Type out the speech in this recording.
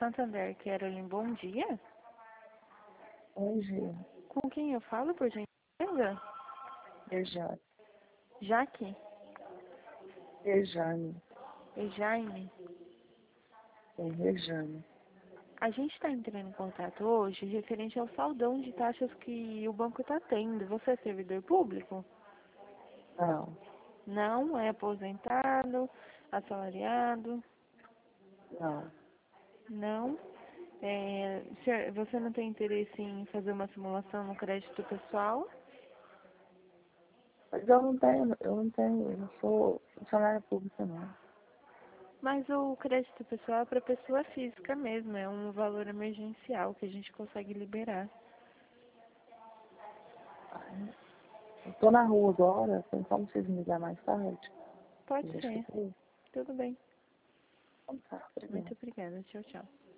Santander, Carolyn, bom dia. Oi, Gia. Com quem eu falo, por gentileza? Rejane. Jaque? Rejane. Jaime? Rejane. A gente está entrando em contato hoje referente ao saldão de taxas que o banco está tendo. Você é servidor público? Não, Não? É aposentado? Assalariado? não. Não? Você não tem interesse em fazer uma simulação no crédito pessoal? Mas eu não sou funcionária pública, não. Mas o crédito pessoal é para pessoa física mesmo, é um valor emergencial que a gente consegue liberar. Ai, eu tô na rua agora, tem como vocês me ligar mais tarde? Pode Deixa eu ser. ver. Tudo bem. Então tá, obrigada. Muito obrigada. Tchau, tchau.